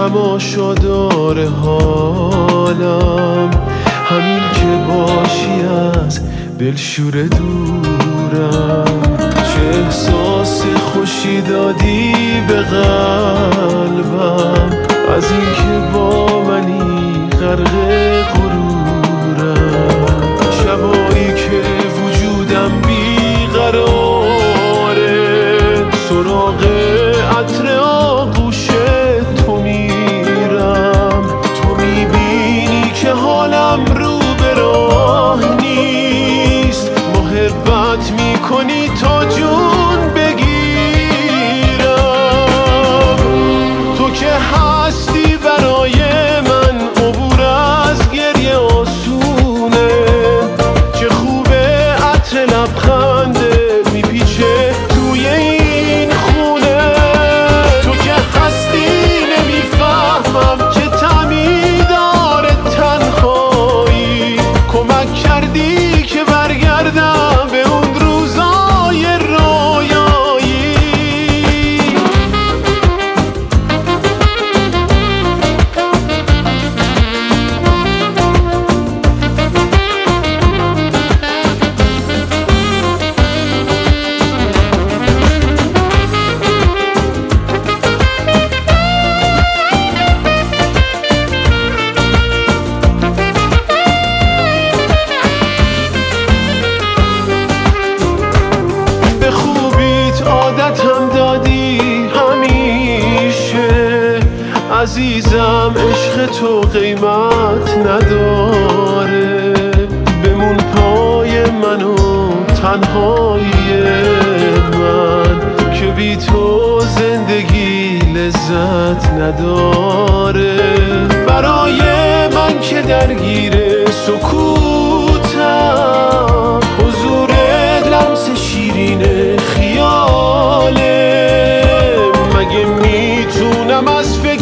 تماشادار حالم، همین که باشی از دلشور دورم. چه احساس خوشی دادی به قلبم، از این که با منی غرق غرورم. شبایی که وجودم بیقراره، سراغ عطر آغوش تو میرم. تو میبینی که حالم رو به راه نیست، محبت میکنی تا جون بگیرم. تو که هستی برای من، عبور از گریه آسونه. چه خوبه عطر لبخنده میپیچه توی این خونه. تو که هستی نمیفهمم که طعمی داره تنهایی. کمک کردی که برگردم به اون روزای رویایی. به خوبیت عادتم دادی همیشه، عزیزم عشق تو قیمت نداره. بمون پای من و تنهایی من، که بی تو زندگی لذت نداره. برای من که درگیر سکوتم، حضور لمس شیرین خیاله. مگه میتونم از